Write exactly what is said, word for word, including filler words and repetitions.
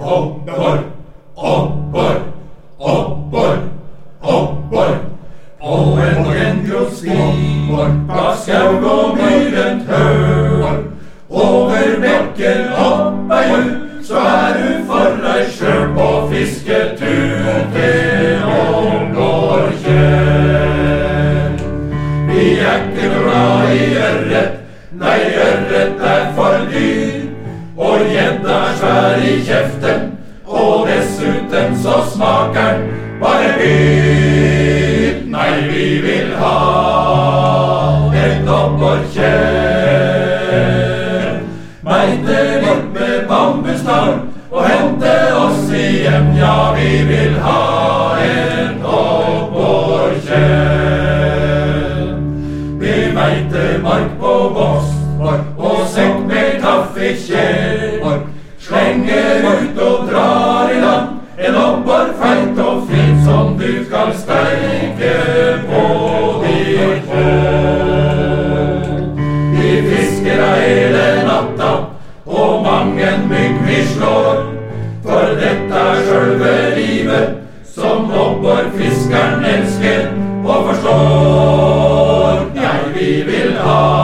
Oppår, oppår, oppår, oppår, på en gengrosti, bak skau og myren tør, over bekken opp ei ut, så er du for deg sjøl på fisketur til Ålgårdtjern. Vi er ikke glad i ørret, nei, ørret er for dyr, og gjedda er svær i kjeften, og dessuten så smaker den bare byr. Nei, vi vil ha et Ålgårdtjern. Meite litt med bambusstang og hente oss hjem. Ja, vi vil ha et Ålgårdtjern. Vi meite mark på boss og sekk med kaffekjell, slenger ut og drar i land en oppår feit og fin som du skal steike på ditt bål. Vi fisker av hele natta og mang en mygg vi slår, for dette er sjølve livet som oppårfiskeren elsker og forstår. Ja, vi vil ha